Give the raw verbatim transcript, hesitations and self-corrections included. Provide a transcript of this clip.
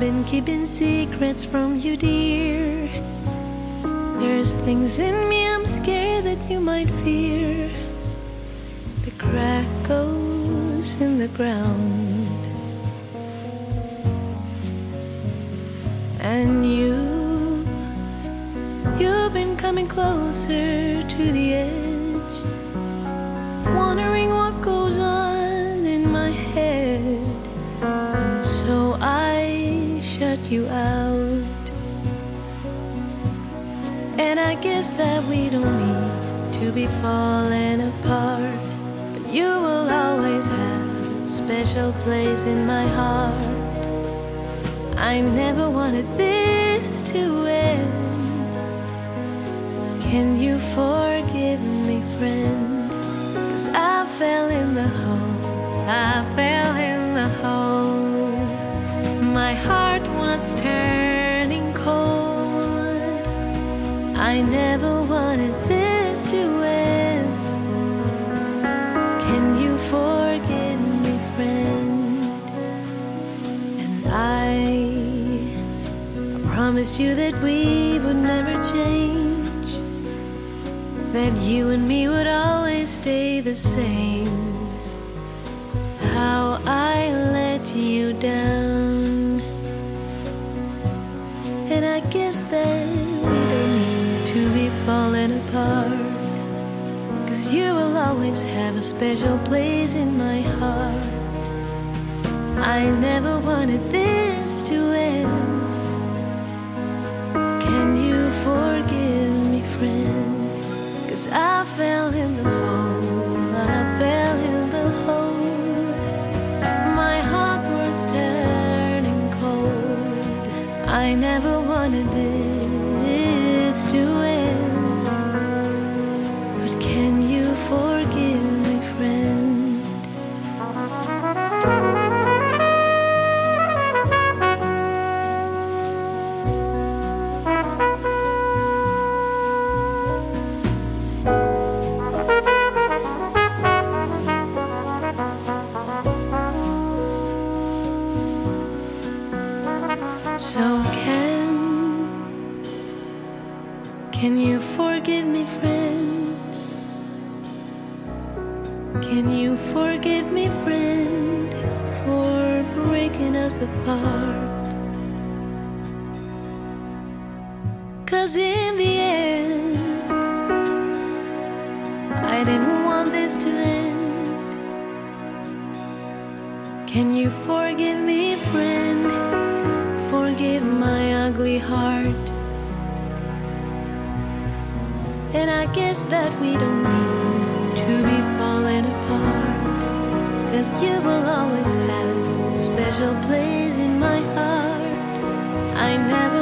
been keeping secrets from you, dear. There's things in me I'm scared that you might fear. The crack goes in the ground, and you, you've been coming closer to the edge, wondering what goes on in my head. And so I shut you out. And I guess that we don't need to be falling apart, but you will always have a special place in my heart. I never wanted this to end. Can you forgive me, friend? 'Cause I fell in the hole, I fell in the hole. My heart was turning cold. I never wanted this to end. Can you forgive me, friend? And I, I promised you that we would never change, that you and me would always stay the same. How I let you down. And I guess that we don't need to be falling apart, 'cause you will always have a special place in my heart. I never wanted this to end. Can you forgive me, friend? 'Cause I fell in the hole, I fell in the hole. My heart was turning cold. I never wanted this to end. But can you forgive me, friend? So can, can you forgive me, friend? Can you forgive me, friend, for breaking us apart? 'Cause in the end, I didn't want this to end. Can you forgive me, friend? Forgive my ugly heart. And I guess that we don't need to be falling apart, 'cause you will always have a special place in my heart. I never